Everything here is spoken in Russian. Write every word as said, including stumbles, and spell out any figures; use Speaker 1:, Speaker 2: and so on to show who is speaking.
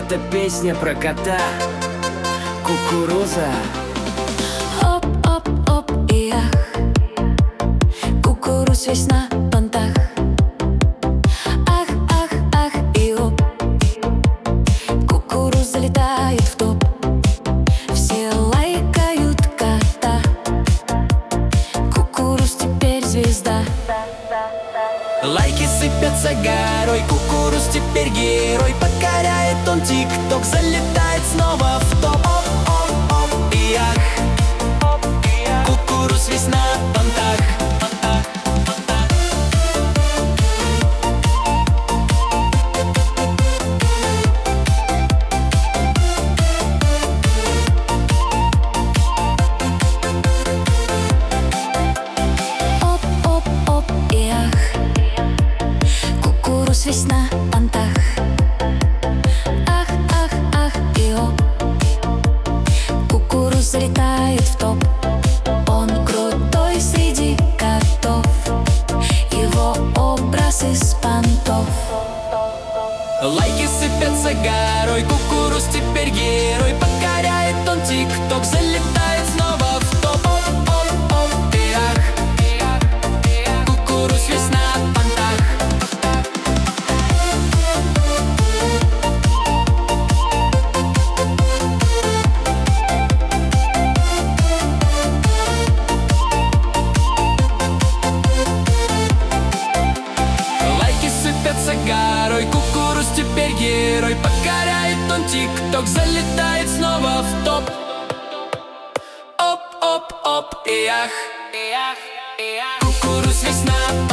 Speaker 1: Это песня про кота Кукуруза.
Speaker 2: Оп-оп-оп и ах, кукуруз весь на понтах. Ах-ах-ах и оп, кукуруз залетает в топ. Все лайкают кота, кукуруз теперь звезда.
Speaker 3: Лайки сыпятся горой, кукуруз теперь герой. Покоряет он тик-ток, залетает снова в топ. Оп-оп-оп и ах, кукуруз весь на понтах.
Speaker 2: Оп-оп-оп и ах, кукуруз весь на понтах. Ах-ах-ах и оп, кукуруз залетает в топ. Он крутой среди котов, его образ из понтов.
Speaker 3: Лайки сыпятся горой, кукуруз теперь герой. Покоряет он тик-ток, залетает снова в топ. Оп-оп-оп и ах, кукуруз весь на понтах. Лайки сыпятся горой, кукуруз теперь герой. Покоряет он тик-ток, залетает снова в топ. Оп-оп-оп и ах, кукуруз весь на